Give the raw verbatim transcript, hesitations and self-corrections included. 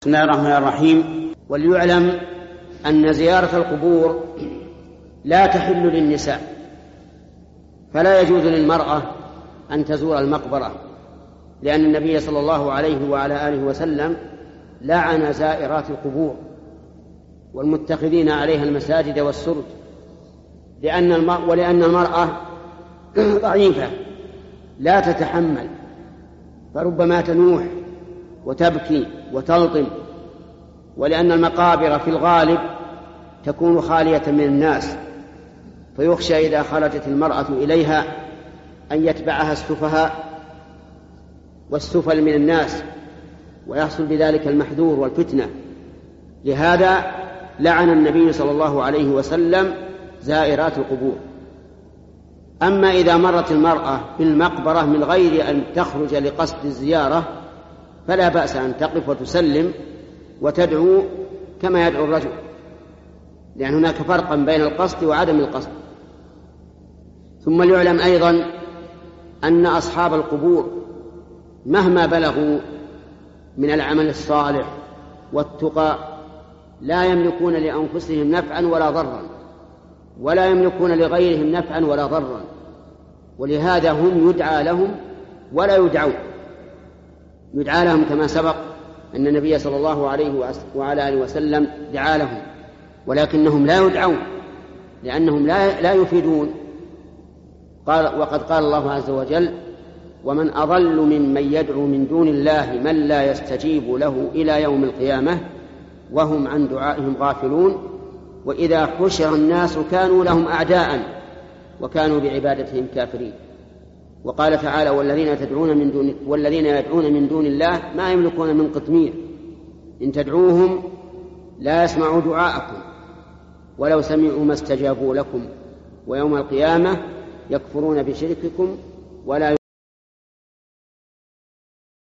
بسم الله الرحمن الرحيم. وليعلم أن زيارة القبور لا تحل للنساء، فلا يجوز للمرأة أن تزور المقبرة، لأن النبي صلى الله عليه وعلى آله وسلم لعن زائرات القبور والمتخذين عليها المساجد والسرج، لأن المرأة ولأن المرأة ضعيفة لا تتحمل، فربما تنوح وتبكي وتلطم، ولأن المقابر في الغالب تكون خالية من الناس، فيخشى إذا خرجت المرأة إليها أن يتبعها السفهاء والسفل من الناس ويحصل بذلك المحذور والفتنة. لهذا لعن النبي صلى الله عليه وسلم زائرات القبور. أما إذا مرت المرأة بالمقبرة من غير أن تخرج لقصد الزيارة فلا بأس أن تقف وتسلم وتدعو كما يدعو الرجل، لأن هناك فرقا بين القصد وعدم القصد. ثم ليعلم أيضا أن أصحاب القبور مهما بلغوا من العمل الصالح والتقى لا يملكون لأنفسهم نفعا ولا ضرا، ولا يملكون لغيرهم نفعا ولا ضرا، ولهذا هم يدعى لهم ولا يدعون. يدعى لهم كما سبق أن النبي صلى الله عليه وعلى آله وسلم دعا لهم، ولكنهم لا يدعون لأنهم لا, لا يفيدون. قال وقد قال الله عز وجل: ومن أضل ممن يدعو من دون الله من لا يستجيب له إلى يوم القيامة وهم عن دعائهم غافلون وإذا حشر الناس كانوا لهم أعداء وكانوا بعبادتهم كافرين. وقال تعالى: والذين تدعون من دون والذين يدعون من دون الله ما يملكون من قطمير إن تدعوهم لا يسمعوا دعاءكم ولو سمعوا ما استجابوا لكم ويوم القيامة يكفرون بشرككم ولا